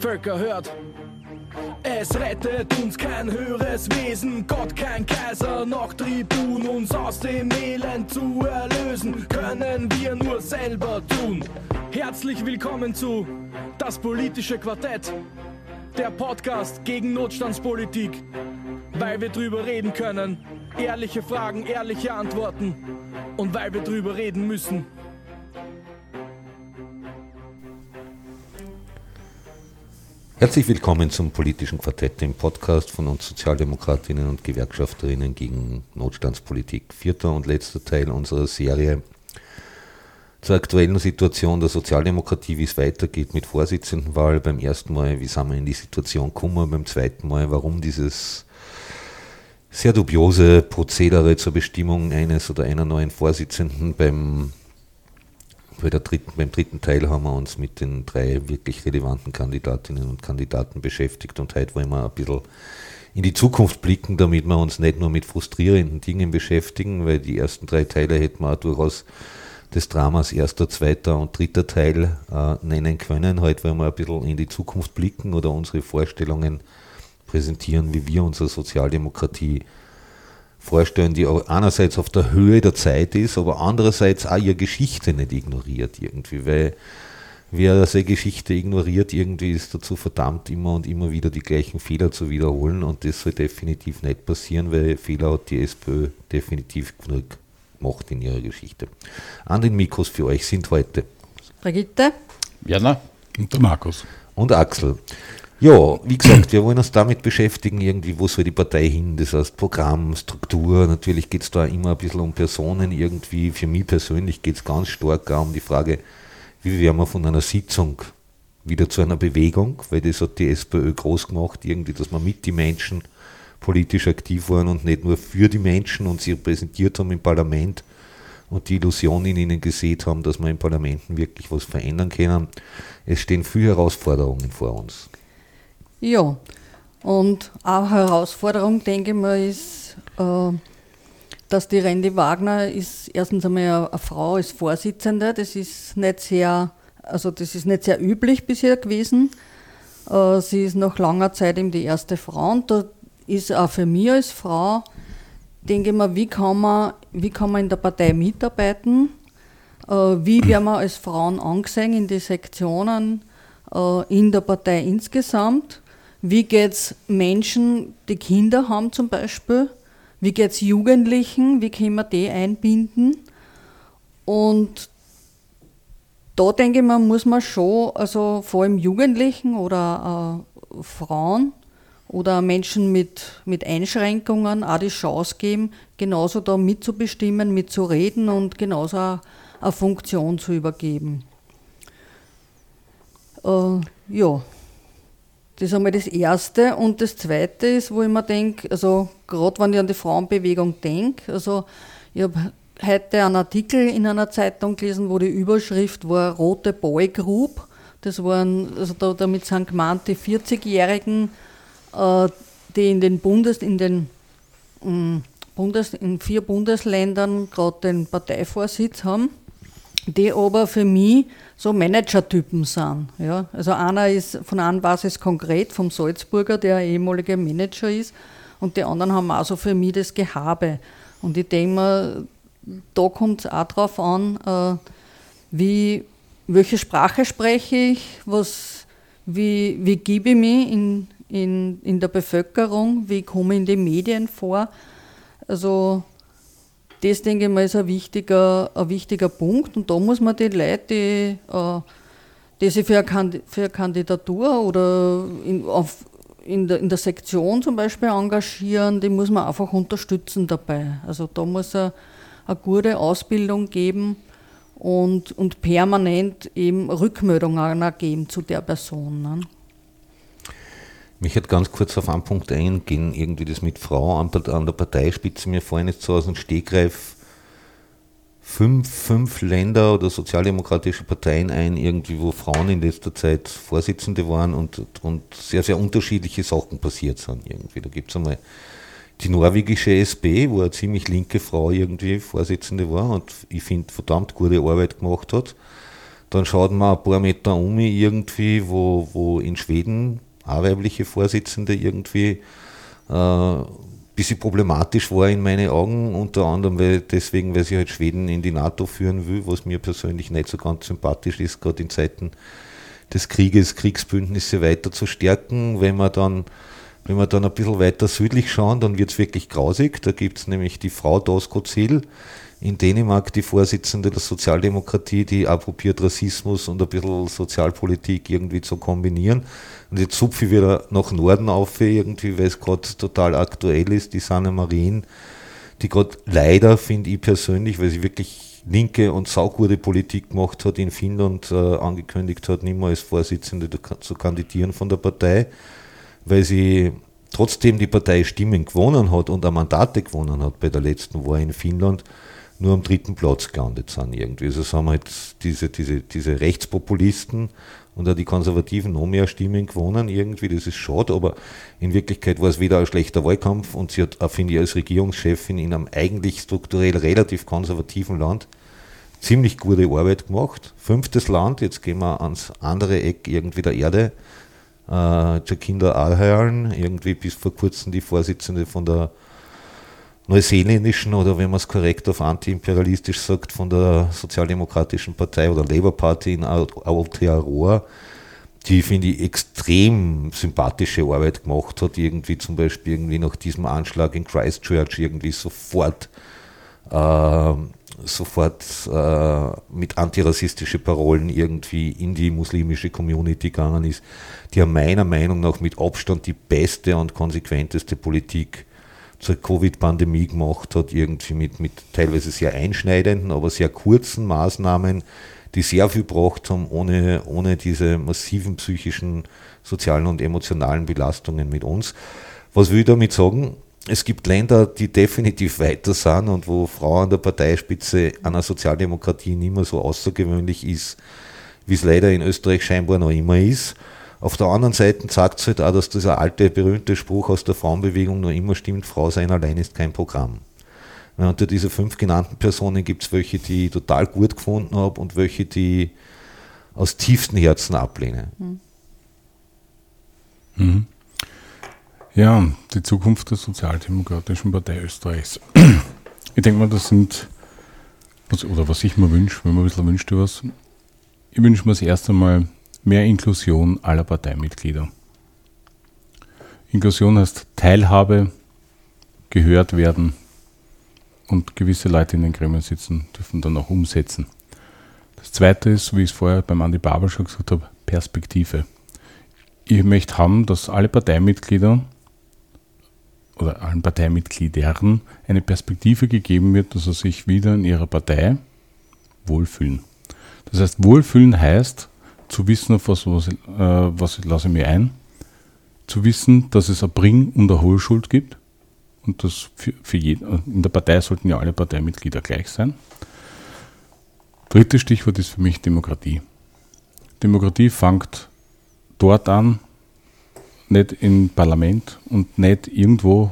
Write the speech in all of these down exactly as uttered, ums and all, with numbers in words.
Völker hört. Es rettet uns kein höheres Wesen, Gott kein Kaiser, noch Tribun. Uns aus dem Elend zu erlösen, können wir nur selber tun. Herzlich willkommen zu Das politische Quartett, der Podcast gegen Notstandspolitik. Weil wir drüber reden können, ehrliche Fragen, ehrliche Antworten und weil wir drüber reden müssen. Herzlich willkommen zum politischen Quartett, dem Podcast von uns Sozialdemokratinnen und Gewerkschafterinnen gegen Notstandspolitik. Vierter und letzter Teil unserer Serie zur aktuellen Situation der Sozialdemokratie, wie es weitergeht mit Vorsitzendenwahl. Beim ersten Mal, wie sind wir in die Situation gekommen, beim zweiten Mal, warum dieses sehr dubiose Prozedere zur Bestimmung eines oder einer neuen Vorsitzenden. Beim Bei der dritten, beim dritten Teil haben wir uns mit den drei wirklich relevanten Kandidatinnen und Kandidaten beschäftigt und heute wollen wir ein bisschen in die Zukunft blicken, damit wir uns nicht nur mit frustrierenden Dingen beschäftigen, weil die ersten drei Teile hätten wir auch durchaus des Dramas erster, zweiter und dritter Teil äh, nennen können. Heute wollen wir ein bisschen in die Zukunft blicken oder unsere Vorstellungen präsentieren, wie wir unsere Sozialdemokratie vorstellen, die einerseits auf der Höhe der Zeit ist, aber andererseits auch ihre Geschichte nicht ignoriert irgendwie, weil wer seine Geschichte ignoriert, irgendwie ist dazu verdammt, immer und immer wieder die gleichen Fehler zu wiederholen und das soll definitiv nicht passieren, weil Fehler hat die SPÖ definitiv genug gemacht in ihrer Geschichte. An den Mikros für euch sind heute Brigitte, Werner und der Markus und Axel. Ja, wie gesagt, wir wollen uns damit beschäftigen, irgendwie, wo soll die Partei hin, das heißt Programm, Struktur, natürlich geht es da immer ein bisschen um Personen irgendwie, für mich persönlich geht es ganz stark auch um die Frage, wie werden wir von einer Sitzung wieder zu einer Bewegung, weil das hat die SPÖ groß gemacht, irgendwie, dass wir mit den Menschen politisch aktiv waren und nicht nur für die Menschen und sie präsentiert haben im Parlament und die Illusion in ihnen gesehen haben, dass wir im Parlament wirklich was verändern können. Es stehen viele Herausforderungen vor uns. Ja, und eine Herausforderung, denke ich mal, ist, äh, dass die Randy Wagner ist erstens einmal eine Frau als Vorsitzende, das ist nicht sehr, also das ist nicht sehr üblich bisher gewesen. Äh, sie ist nach langer Zeit eben die erste Frau und da ist auch für mich als Frau, denke ich mal, wie kann man, wie kann man in der Partei mitarbeiten, äh, wie werden wir als Frauen angesehen in die Sektionen, äh, in der Partei insgesamt. Wie geht es Menschen, die Kinder haben zum Beispiel? Wie geht es Jugendlichen? Wie können wir die einbinden? Und da denke ich mal, muss man schon, also vor allem Jugendlichen oder äh, Frauen oder Menschen mit, mit Einschränkungen auch die Chance geben, genauso da mitzubestimmen, mitzureden und genauso auch eine Funktion zu übergeben. Äh, ja. Das ist einmal das Erste. Und das Zweite ist, wo ich mir denke, also gerade wenn ich an die Frauenbewegung denke, also ich habe heute einen Artikel in einer Zeitung gelesen, wo die Überschrift war Rote Boy Group. Das waren, also da, damit sind gemeint die vierzigjährigen, äh, die in den Bundes, in den ähm, Bundes, in vier Bundesländern gerade den Parteivorsitz haben, die aber für mich so Managertypen sind. Ja. Also einer ist, von einem weiß es konkret, vom Salzburger, der ein ehemaliger Manager ist, und die anderen haben auch so für mich das Gehabe. Und ich denke mir, da kommt es auch drauf an, äh, wie, welche Sprache spreche ich, was, wie, wie gebe ich mich in, in, in der Bevölkerung, wie komme ich in die Medien vor. Also das, denke ich mal, ist ein wichtiger, ein wichtiger Punkt. Und da muss man die Leute, die, äh, die sich für eine, Kand- für eine Kandidatur oder in, auf, in, der, in der Sektion zum Beispiel engagieren, die muss man einfach unterstützen dabei. Also da muss es eine gute Ausbildung geben und, und permanent eben Rückmeldungen geben zu der Person. Ne? Mich hat ganz kurz auf einen Punkt eingehen, irgendwie das mit Frau an, an der Parteispitze. Mir fallen jetzt so aus dem Stegreif fünf, fünf Länder oder sozialdemokratische Parteien ein, irgendwie, wo Frauen in letzter Zeit Vorsitzende waren und, und sehr, sehr unterschiedliche Sachen passiert sind. Irgendwie. Da gibt es einmal die norwegische S P, wo eine ziemlich linke Frau irgendwie Vorsitzende war und ich finde verdammt gute Arbeit gemacht hat. Dann schaut man ein paar Meter um mich irgendwie, wo, wo in Schweden auch weibliche Vorsitzende irgendwie ein äh, bisschen problematisch war in meinen Augen, unter anderem weil, deswegen, weil sie halt Schweden in die NATO führen will, was mir persönlich nicht so ganz sympathisch ist, gerade in Zeiten des Krieges, Kriegsbündnisse weiter zu stärken. Wenn wir dann, wenn wir dann ein bisschen weiter südlich schauen, dann wird es wirklich grausig. Da gibt es nämlich die Frau Doskozil in Dänemark, die Vorsitzende der Sozialdemokratie, die auch probiert, Rassismus und ein bisschen Sozialpolitik irgendwie zu kombinieren. Und jetzt zupfe ich wieder nach Norden auf, irgendwie, weil es gerade total aktuell ist, die Sanna Marin, die gerade leider, finde ich persönlich, weil sie wirklich linke und saugute Politik gemacht hat, in Finnland äh, angekündigt hat, nicht mehr als Vorsitzende zu kandidieren von der Partei, weil sie trotzdem die Partei Stimmen gewonnen hat und auch Mandate gewonnen hat bei der letzten Wahl in Finnland, nur am dritten Platz gelandet sind irgendwie. Also haben halt diese, diese, diese Rechtspopulisten und auch die Konservativen noch mehr Stimmen gewonnen irgendwie, das ist schade, aber in Wirklichkeit war es wieder ein schlechter Wahlkampf und sie hat, finde ich, als Regierungschefin in einem eigentlich strukturell relativ konservativen Land ziemlich gute Arbeit gemacht. Fünftes Land, jetzt gehen wir ans andere Eck irgendwie der Erde, äh, Jacinda Ardern, irgendwie bis vor kurzem die Vorsitzende von der neuseeländischen oder wenn man es korrekt auf antiimperialistisch sagt, von der Sozialdemokratischen Partei oder Labour Party in Aotearoa, die, finde ich, extrem sympathische Arbeit gemacht hat, irgendwie zum Beispiel irgendwie nach diesem Anschlag in Christchurch irgendwie sofort äh, sofort äh, mit antirassistischen Parolen irgendwie in die muslimische Community gegangen ist, die ja meiner Meinung nach mit Abstand die beste und konsequenteste Politik zur Covid-Pandemie gemacht hat, irgendwie mit, mit teilweise sehr einschneidenden, aber sehr kurzen Maßnahmen, die sehr viel gebracht haben, ohne, ohne diese massiven psychischen, sozialen und emotionalen Belastungen mit uns. Was will ich damit sagen? Es gibt Länder, die definitiv weiter sind und wo Frau an der Parteispitze einer Sozialdemokratie nicht mehr so außergewöhnlich ist, wie es leider in Österreich scheinbar noch immer ist. Auf der anderen Seite sagt es halt auch, dass dieser alte, berühmte Spruch aus der Frauenbewegung noch immer stimmt, Frau sein allein ist kein Programm. Ja, unter diese fünf genannten Personen gibt es welche, die ich total gut gefunden habe und welche, die ich aus tiefstem Herzen ablehne. Mhm. Ja, die Zukunft der Sozialdemokratischen Partei Österreichs. Ich denke mal, das sind, was, oder was ich mir wünsche, wenn man ein bisschen wünscht, was, ich wünsche mir das erste Mal mehr Inklusion aller Parteimitglieder. Inklusion heißt Teilhabe, gehört werden und gewisse Leute in den Gremien sitzen, dürfen dann auch umsetzen. Das zweite ist, wie ich es vorher beim Andi Babel schon gesagt habe, Perspektive. Ich möchte haben, dass alle Parteimitglieder oder allen Parteimitgliedern eine Perspektive gegeben wird, dass sie sich wieder in ihrer Partei wohlfühlen. Das heißt, wohlfühlen heißt, zu wissen, auf was, was, äh, was lasse ich mir ein, zu wissen, dass es eine Bring- und eine Hohlschuld gibt und das für, für jeden, in der Partei sollten ja alle Parteimitglieder gleich sein. Drittes Stichwort ist für mich Demokratie. Demokratie fängt dort an, nicht im Parlament und nicht irgendwo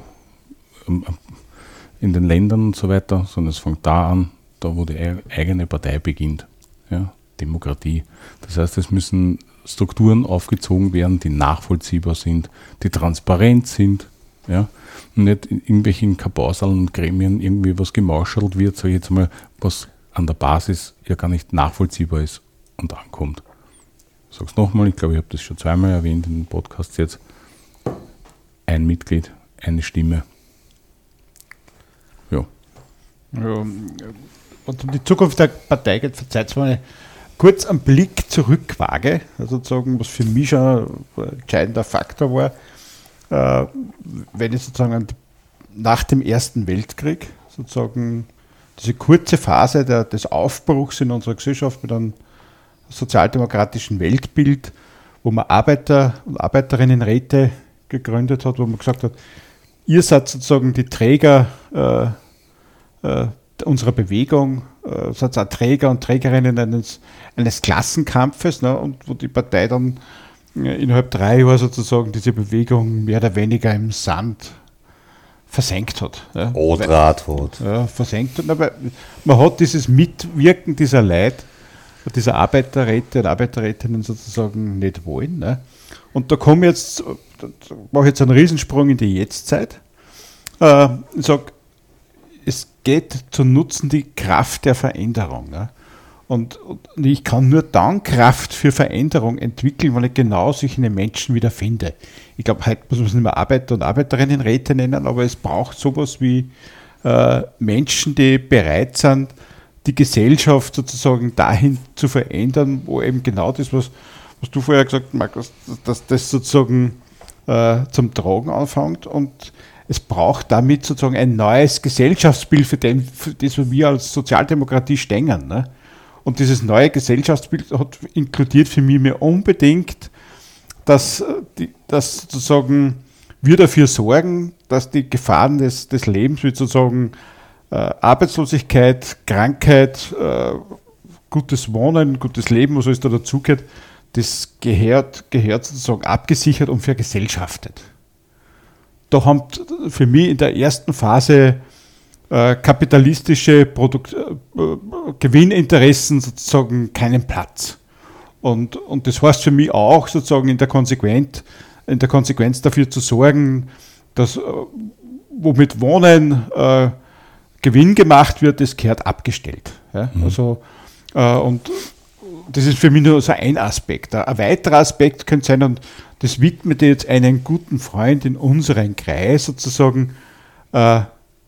in den Ländern und so weiter, sondern es fängt da an, da wo die eigene Partei beginnt. Ja, Demokratie. Das heißt, es müssen Strukturen aufgezogen werden, die nachvollziehbar sind, die transparent sind, ja, und nicht in irgendwelchen Kapausalen und Gremien irgendwie was gemauschelt wird, sage ich jetzt mal, was an der Basis ja gar nicht nachvollziehbar ist und ankommt. Ich sage es nochmal, ich glaube, ich habe das schon zweimal erwähnt in den Podcasts jetzt. Ein Mitglied, eine Stimme. Ja. Ja, und um die Zukunft der Partei geht, verzeiht mir kurz einen Blick zurück wage, also sozusagen, was für mich schon ein entscheidender Faktor war, äh, wenn ich sozusagen nach dem Ersten Weltkrieg sozusagen diese kurze Phase der, des Aufbruchs in unserer Gesellschaft mit einem sozialdemokratischen Weltbild, wo man Arbeiter- und Arbeiterinnenräte gegründet hat, wo man gesagt hat, ihr seid sozusagen die Träger äh, äh, unserer Bewegung, äh, seid auch Träger und Trägerinnen eines, eines Klassenkampfes, ne, und wo die Partei dann äh, innerhalb drei Jahren sozusagen diese Bewegung mehr oder weniger im Sand versenkt hat. Ja. Odrat hat. Ja, versenkt hat. Aber man hat dieses Mitwirken dieser Leute dieser Arbeiterräte und Arbeiterrätinnen sozusagen nicht wollen. Ne? Und da komme jetzt, da mache ich jetzt einen Riesensprung in die Jetztzeit. Äh, ich sage, es geht zu nutzen die Kraft der Veränderung. Ne? Und, und ich kann nur dann Kraft für Veränderung entwickeln, wenn ich genau solche Menschen wieder finde. Ich glaube, heute muss man es nicht mehr Arbeiter- und Arbeiterinnenräte nennen, aber es braucht sowas wie äh, Menschen, die bereit sind, die Gesellschaft sozusagen dahin zu verändern, wo eben genau das, was, was du vorher gesagt hast, Markus, dass das sozusagen äh, zum Tragen anfängt. Und es braucht damit sozusagen ein neues Gesellschaftsbild, für, den, für das wir als Sozialdemokratie stehen. Ne? Und dieses neue Gesellschaftsbild hat inkludiert für mich mehr unbedingt, dass, die, dass sozusagen wir dafür sorgen, dass die Gefahren des, des Lebens, wie sozusagen äh, Arbeitslosigkeit, Krankheit, äh, gutes Wohnen, gutes Leben, was alles da dazugehört, das gehört, gehört sozusagen abgesichert und vergesellschaftet. Da haben für mich in der ersten Phase äh, kapitalistische Produkt, äh, Gewinninteressen sozusagen keinen Platz. Und, und das heißt für mich auch sozusagen in der Konsequenz, in der Konsequenz dafür zu sorgen, dass äh, womit Wohnen äh, Gewinn gemacht wird, das gehört abgestellt. Ja? Mhm. Also, äh, und das ist für mich nur so ein Aspekt. Ein weiterer Aspekt könnte sein, und das widmet jetzt einen guten Freund in unseren Kreis sozusagen, äh,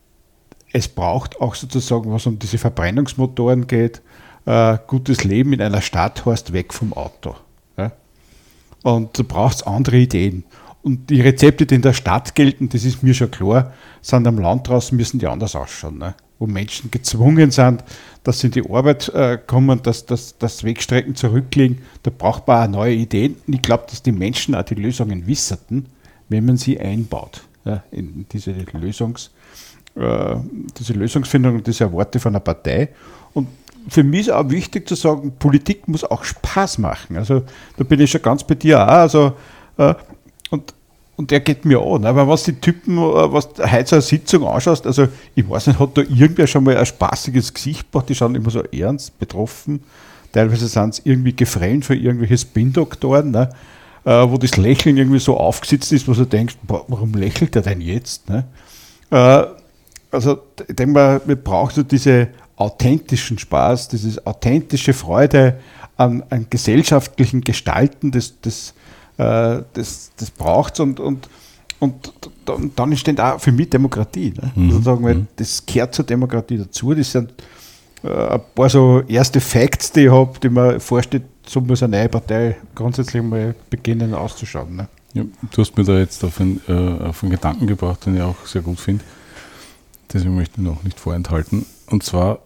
es braucht auch sozusagen, was um diese Verbrennungsmotoren geht, äh, gutes Leben in einer Stadt heißt weg vom Auto. Ja? Und da braucht es andere Ideen. Und die Rezepte, die in der Stadt gelten, das ist mir schon klar, sind am Land draußen, müssen die anders ausschauen. Ne? Wo Menschen gezwungen sind, dass sie in die Arbeit äh, kommen, dass, dass, dass Wegstrecken zurücklegen. Da braucht man auch neue Ideen. Und ich glaube, dass die Menschen auch die Lösungen wissen, wenn man sie einbaut. Ja, in diese, Lösungs, äh, diese Lösungsfindung, und das erwarte ich von einer Partei. Und für mich ist auch wichtig zu sagen, Politik muss auch Spaß machen. Also da bin ich schon ganz bei dir auch. Also, äh, und, und der geht mir an. Aber was die Typen, was heute so eine Sitzung anschaust, also ich weiß nicht, hat da irgendwer schon mal ein spaßiges Gesicht gemacht, die schauen immer so ernst, betroffen. Teilweise sind sie irgendwie gefreut für irgendwelche Spin-Doktoren, ne? äh, wo das Lächeln irgendwie so aufgesetzt ist, wo du denkst, boah, warum lächelt der denn jetzt? Ne? Äh, also ich denke mal, wir brauchen so diese authentischen Spaß, diese authentische Freude an, an gesellschaftlichen Gestalten, das, das, äh, das, das braucht es und, und, und, und dann entsteht auch für mich Demokratie. Ne? Mhm. Also sagen wir, das gehört zur Demokratie dazu. Das sind äh, ein paar so erste Facts, die ich habe, die mir vorstellt, so muss eine neue Partei grundsätzlich mal beginnen auszuschauen. Ne? Ja, du hast mir da jetzt auf einen, äh, auf einen Gedanken gebracht, den ich auch sehr gut finde. Deswegen möchte ich noch nicht vorenthalten. Und zwar,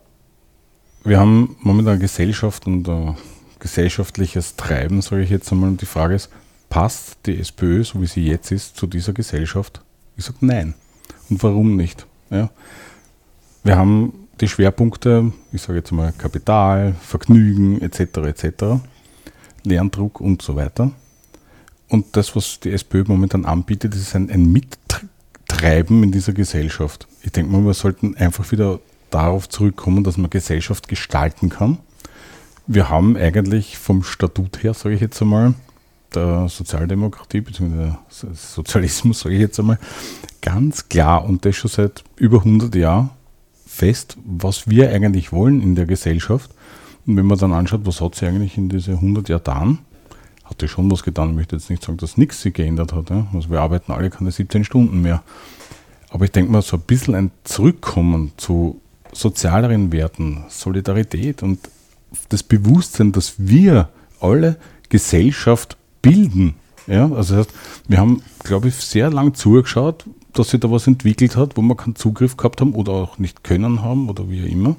wir haben momentan eine Gesellschaft und ein gesellschaftliches Treiben, sage ich jetzt einmal. Und die Frage ist, passt die SPÖ, so wie sie jetzt ist, zu dieser Gesellschaft? Ich sage nein. Und warum nicht? Ja. Wir haben die Schwerpunkte, ich sage jetzt mal Kapital, Vergnügen et cetera et cetera, Lerndruck und so weiter. Und das, was die SPÖ momentan anbietet, ist ein, ein Mittreiben in dieser Gesellschaft. Ich denke mal, wir sollten einfach wieder darauf zurückkommen, dass man Gesellschaft gestalten kann. Wir haben eigentlich vom Statut her, sage ich jetzt einmal, der Sozialdemokratie bzw. Sozialismus, sage ich jetzt einmal, ganz klar und das schon seit über hundert Jahren fest, was wir eigentlich wollen in der Gesellschaft. Und wenn man dann anschaut, was hat sie eigentlich in diese hundert Jahren getan, hat sie schon was getan. Ich möchte jetzt nicht sagen, dass nichts sich geändert hat. Ja? Also wir arbeiten alle keine siebzehn Stunden mehr. Aber ich denke mal, so ein bisschen ein Zurückkommen zu sozialeren Werten, Solidarität und das Bewusstsein, dass wir alle Gesellschaft bilden. Ja? Also das heißt, wir haben, glaube ich, sehr lang zugeschaut, dass sich da was entwickelt hat, wo wir keinen Zugriff gehabt haben oder auch nicht können haben oder wie auch immer.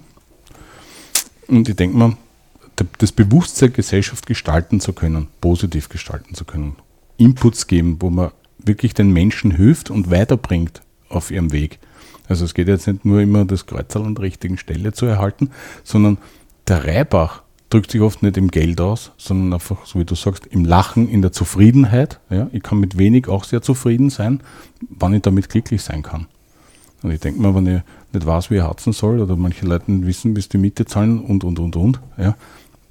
Und ich denke mal, das Bewusstsein, Gesellschaft gestalten zu können, positiv gestalten zu können, Inputs geben, wo man wirklich den Menschen hilft und weiterbringt auf ihrem Weg. Also es geht jetzt nicht nur immer, das Kreuzerl an der richtigen Stelle zu erhalten, sondern der Reibach drückt sich oft nicht im Geld aus, sondern einfach, so wie du sagst, im Lachen, in der Zufriedenheit. Ja, ich kann mit wenig auch sehr zufrieden sein, wann ich damit glücklich sein kann. Und ich denke mal, wenn ich nicht weiß, wie ich harzen soll, oder manche Leute nicht wissen, bis die Miete zahlen und, und, und, und, ja,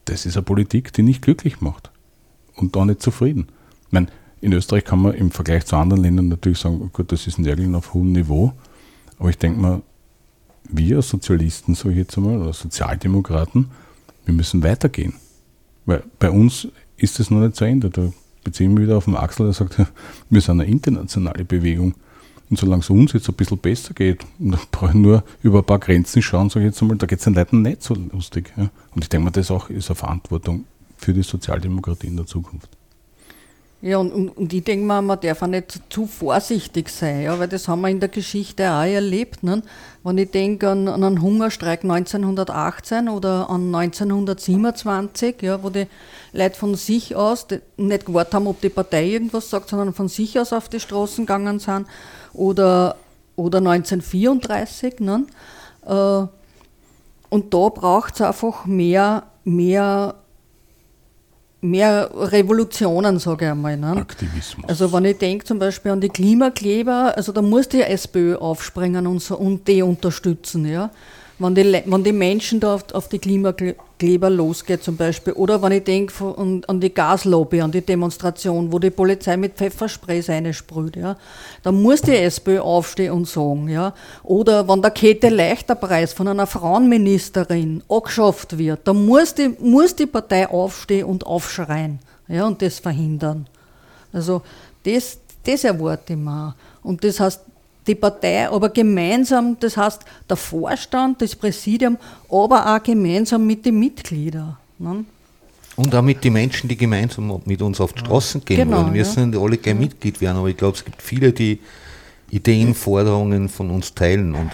das ist eine Politik, die nicht glücklich macht und auch nicht zufrieden. Ich meine, in Österreich kann man im Vergleich zu anderen Ländern natürlich sagen, gut, das ist Nörgeln auf hohem Niveau, aber ich denke mal, wir als Sozialisten, sage ich jetzt einmal, oder Sozialdemokraten, wir müssen weitergehen. Weil bei uns ist es noch nicht zu Ende. Da beziehe ich mich wieder auf den Axel, der sagt, wir sind eine internationale Bewegung. Und solange es uns jetzt ein bisschen besser geht, und da brauche ich nur über ein paar Grenzen schauen, sage ich jetzt einmal, da geht es den Leuten nicht so lustig. Ja. Und ich denke mal, das auch ist eine Verantwortung für die Sozialdemokratie in der Zukunft. Ja, und, und, und ich denke mal, man darf auch nicht zu vorsichtig sein, ja, weil das haben wir in der Geschichte auch erlebt. Ne? Wenn ich denke an, an einen Hungerstreik neunzehnhundertachtzehn oder an neunzehnhundertsiebenundzwanzig, ja, wo die Leute von sich aus die nicht gewartet haben, ob die Partei irgendwas sagt, sondern von sich aus auf die Straßen gegangen sind, oder, oder neunzehnhundertvierunddreißig. Ne? Äh, und da braucht es einfach mehr, mehr mehr Revolutionen, sage ich einmal. Ne? Aktivismus. Also wenn ich denke zum Beispiel an die Klimakleber, also da muss die SPÖ aufspringen und, so, und die unterstützen. Ja? Wenn, die, wenn die Menschen da auf, auf die Klimakleber losgeht zum Beispiel. Oder wenn ich denke an, an die Gaslobby, an die Demonstration, wo die Polizei mit Pfeffersprays reinsprüht. Ja? Da muss die SPÖ aufstehen und sagen. Ja? Oder wenn der Käthe-Leichter-Preis von einer Frauenministerin angeschafft wird, da muss die, muss die Partei aufstehen und aufschreien, ja? Und das verhindern. Also das, das erwarte ich mir. Und das heißt, die Partei, aber gemeinsam, das heißt der Vorstand, das Präsidium, aber auch gemeinsam mit den Mitgliedern. Ne? Und auch mit den Menschen, die gemeinsam mit uns auf die Straßen gehen genau, wollen. Wir ja. müssen nicht alle gleich ja. Mitglied werden, aber ich glaube, es gibt viele, die Ideen, Forderungen von uns teilen. Und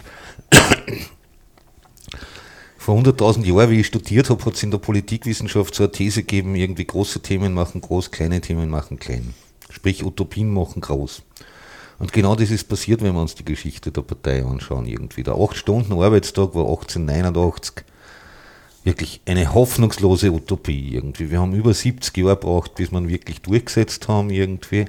vor hunderttausend Jahren, wie ich studiert habe, hat es in der Politikwissenschaft so eine These gegeben, irgendwie große Themen machen groß, kleine Themen machen klein. Sprich, Utopien machen groß. Und genau das ist passiert, wenn wir uns die Geschichte der Partei anschauen irgendwie. Der acht Stunden Arbeitstag war achtzehnhundertneunundachtzig wirklich eine hoffnungslose Utopie irgendwie. Wir haben über siebzig Jahre gebraucht, bis wir ihn wirklich durchgesetzt haben irgendwie.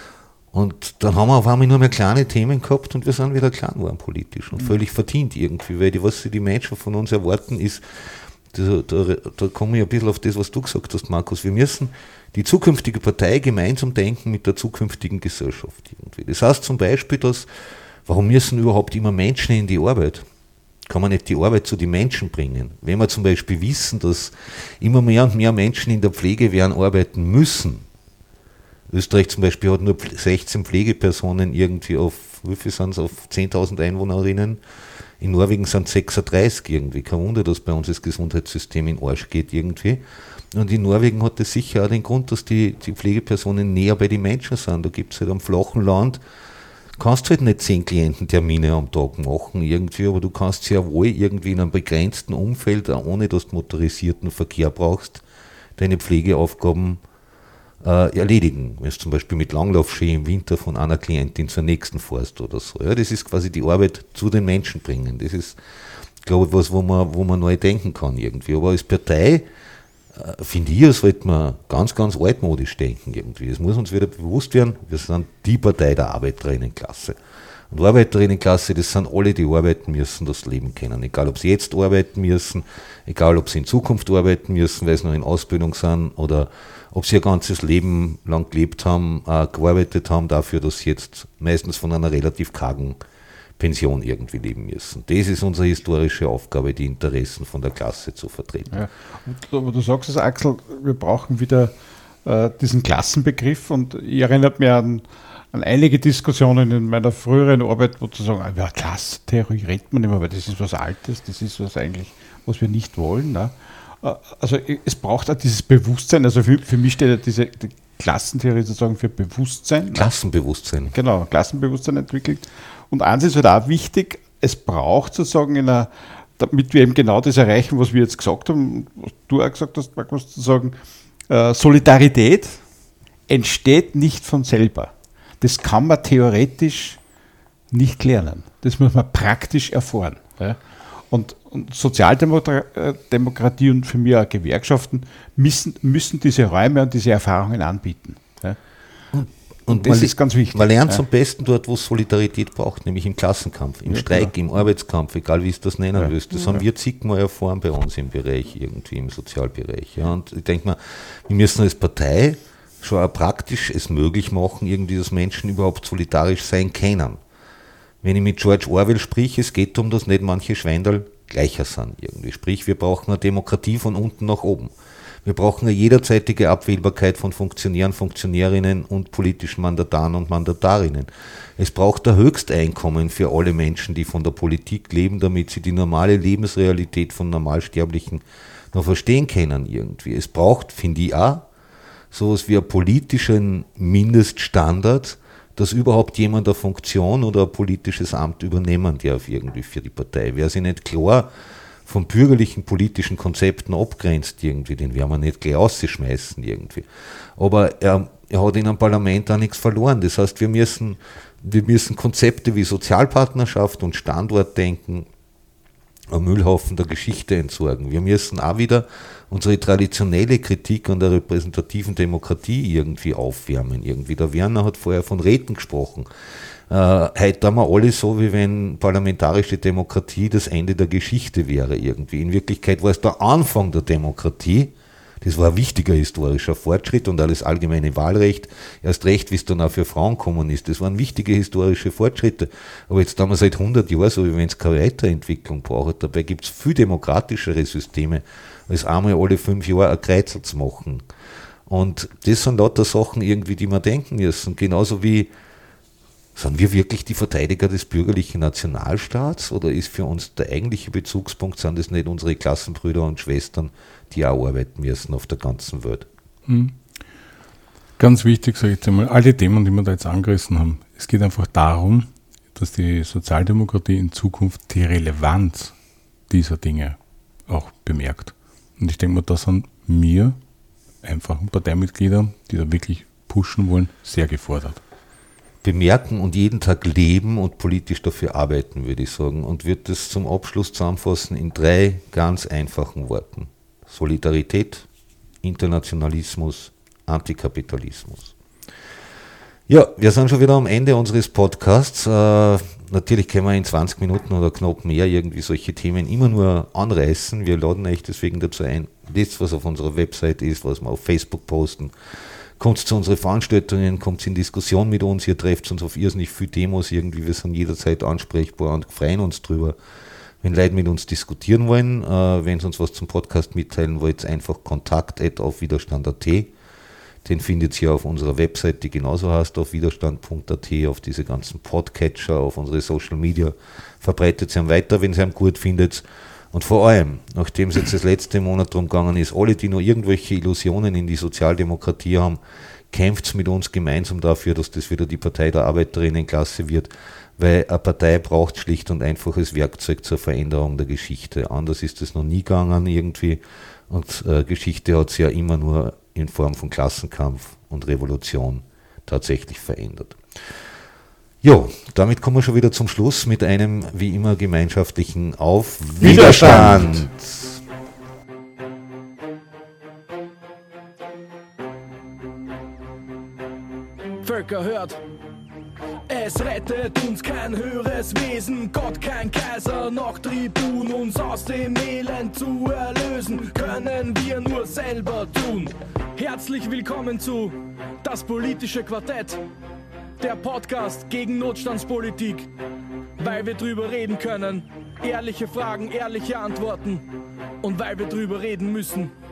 Und dann haben wir auf einmal nur mehr kleine Themen gehabt und wir sind wieder klein geworden politisch und völlig verdient irgendwie, weil die, was die Menschen von uns erwarten ist, da, da, da komme ich ein bisschen auf das, was du gesagt hast, Markus, wir müssen die zukünftige Partei gemeinsam denken mit der zukünftigen Gesellschaft irgendwie. Das heißt zum Beispiel, dass, warum müssen überhaupt immer Menschen in die Arbeit? Kann man nicht die Arbeit zu den Menschen bringen? Wenn wir zum Beispiel wissen, dass immer mehr und mehr Menschen in der Pflege werden arbeiten müssen. Österreich zum Beispiel hat nur sechzehn Pflegepersonen irgendwie auf, wie viel sind es, auf zehntausend Einwohnerinnen. In Norwegen sind es sechsunddreißig irgendwie. Kein Wunder, dass bei uns das Gesundheitssystem in den Arsch geht irgendwie. Und in Norwegen hat das sicher auch den Grund, dass die, die Pflegepersonen näher bei den Menschen sind. Da gibt es halt am flachen Land, kannst halt nicht zehn Kliententermine am Tag machen irgendwie, aber du kannst sehr wohl irgendwie in einem begrenzten Umfeld, ohne dass du motorisierten Verkehr brauchst, deine Pflegeaufgaben äh, erledigen. Wenn du zum Beispiel mit Langlaufski im Winter von einer Klientin zur nächsten fährst oder so. Ja, das ist quasi die Arbeit zu den Menschen bringen. Das ist, glaube ich, was, wo man, wo man neu denken kann irgendwie. Aber als Partei äh, finde ich, sollte man ganz, ganz altmodisch denken irgendwie. Es muss uns wieder bewusst werden, wir sind die Partei der Arbeiterinnenklasse. Und Arbeiterinnenklasse, das sind alle, die arbeiten müssen, das leben können. Egal, ob sie jetzt arbeiten müssen, egal, ob sie in Zukunft arbeiten müssen, weil sie noch in Ausbildung sind, oder ob sie ihr ganzes Leben lang gelebt haben, äh, gearbeitet haben dafür, dass sie jetzt meistens von einer relativ kargen Pension irgendwie leben müssen. Das ist unsere historische Aufgabe, die Interessen von der Klasse zu vertreten. Ja. Aber du sagst es, Axel, wir brauchen wieder äh, diesen Klassenbegriff, und ich erinnere mich an, an einige Diskussionen in meiner früheren Arbeit, wo zu sagen, ja, Klassentheorie redet man nicht mehr, weil das ist was Altes, das ist was eigentlich, was wir nicht wollen. Ne? Also es braucht auch dieses Bewusstsein, also für, für mich steht ja diese die Klassentheorie sozusagen für Bewusstsein. Klassenbewusstsein. Ne? Genau, Klassenbewusstsein entwickelt. Und eins ist halt auch wichtig, es braucht sozusagen, in einer, damit wir eben genau das erreichen, was wir jetzt gesagt haben, was du auch gesagt hast, Markus, zu sagen, äh, Solidarität entsteht nicht von selber. Das kann man theoretisch nicht lernen. Das muss man praktisch erfahren. Ja? Und, und Sozialdemokratie und für mich auch Gewerkschaften müssen, müssen diese Räume und diese Erfahrungen anbieten. Ja? Und, Und das man, ist ganz wichtig. Man lernt ja. am besten dort, wo es Solidarität braucht, nämlich im Klassenkampf, im ja, Streik, klar. im Arbeitskampf, egal wie es das nennen ja. willst. Das ja. haben wir zigmal erfahren bei uns im Bereich, irgendwie im Sozialbereich. Ja. Und ich denke mal, wir müssen als Partei schon auch praktisch es möglich machen, irgendwie, dass Menschen überhaupt solidarisch sein können. Wenn ich mit George Orwell sprich, es geht darum, dass nicht manche Schweinderl gleicher sind irgendwie. Sprich, wir brauchen eine Demokratie von unten nach oben. Wir brauchen eine jederzeitige Abwählbarkeit von Funktionären, Funktionärinnen und politischen Mandataren und Mandatarinnen. Es braucht ein Höchsteinkommen für alle Menschen, die von der Politik leben, damit sie die normale Lebensrealität von Normalsterblichen noch verstehen können irgendwie. Es braucht, finde ich auch, sowas wie einen politischen Mindeststandard, dass überhaupt jemand eine Funktion oder ein politisches Amt übernehmen darf irgendwie für die Partei. Wer sich nicht klar von bürgerlichen politischen Konzepten abgrenzt irgendwie, den werden wir nicht gleich rausschmeißen irgendwie. Aber er, er hat in einem Parlament auch nichts verloren. Das heißt, wir müssen, wir müssen Konzepte wie Sozialpartnerschaft und Standortdenken am Müllhaufen der Geschichte entsorgen. Wir müssen auch wieder unsere traditionelle Kritik an der repräsentativen Demokratie irgendwie aufwärmen. Irgendwie. Der Werner hat vorher von Räten gesprochen. Äh, heute haben wir alle so, wie wenn parlamentarische Demokratie das Ende der Geschichte wäre irgendwie. In Wirklichkeit war es der Anfang der Demokratie. Das war ein wichtiger historischer Fortschritt und auch das allgemeine Wahlrecht, erst recht, wie es dann auch für Frauen gekommen ist. Das waren wichtige historische Fortschritte. Aber jetzt haben wir seit hundert Jahren so, wie wenn es keine Weiterentwicklung braucht. Dabei gibt es viel demokratischere Systeme, als einmal alle fünf Jahre ein Kreuzel zu machen. Und das sind lauter Sachen irgendwie, die wir denken müssen. Genauso wie, sind wir wirklich die Verteidiger des bürgerlichen Nationalstaats oder ist für uns der eigentliche Bezugspunkt, sind das nicht unsere Klassenbrüder und Schwestern, die auch arbeiten müssen auf der ganzen Welt? Mhm. Ganz wichtig, sage ich jetzt einmal, alle Themen, die wir da jetzt angerissen haben, es geht einfach darum, dass die Sozialdemokratie in Zukunft die Relevanz dieser Dinge auch bemerkt. Und ich denke mal, da sind wir, einfachen Parteimitglieder, die da wirklich pushen wollen, sehr gefordert. Bemerken und jeden Tag leben und politisch dafür arbeiten, würde ich sagen. Und würde das zum Abschluss zusammenfassen in drei ganz einfachen Worten. Solidarität, Internationalismus, Antikapitalismus. Ja, wir sind schon wieder am Ende unseres Podcasts. Äh, natürlich können wir in zwanzig Minuten oder knapp mehr irgendwie solche Themen immer nur anreißen. Wir laden euch deswegen dazu ein, das, was auf unserer Website ist, was wir auf Facebook posten. Kommt zu unseren Veranstaltungen, kommt in Diskussion mit uns, ihr trefft uns auf irrsinnig viele Demos irgendwie, wir sind jederzeit ansprechbar und freuen uns drüber. Wenn Leute mit uns diskutieren wollen, äh, wenn sie uns was zum Podcast mitteilen wollt, einfach kontakt at auf widerstand punkt at. Den findet ihr auf unserer Website, die genauso heißt, auf widerstand punkt at, auf diese ganzen Podcatcher, auf unsere Social Media. Verbreitet sie ihm weiter, wenn ihr ihn gut findet. Und vor allem, nachdem es jetzt das letzte Monat darum gegangen ist, alle, die noch irgendwelche Illusionen in die Sozialdemokratie haben, kämpft mit uns gemeinsam dafür, dass das wieder die Partei der Arbeiterinnenklasse wird, weil eine Partei braucht schlicht und einfaches Werkzeug zur Veränderung der Geschichte. Anders ist es noch nie gegangen irgendwie und äh, Geschichte hat sich ja immer nur in Form von Klassenkampf und Revolution tatsächlich verändert. Jo, damit kommen wir schon wieder zum Schluss mit einem, wie immer, gemeinschaftlichen Auf Widerstand. Völker hört, es rettet uns kein höheres Wesen, Gott kein Kaiser, noch Tribun, uns aus dem Elend zu erlösen, können wir nur selber tun. Herzlich willkommen zu Das politische Quartett. Der Podcast gegen Notstandspolitik, weil wir drüber reden können, ehrliche Fragen, ehrliche Antworten und weil wir drüber reden müssen.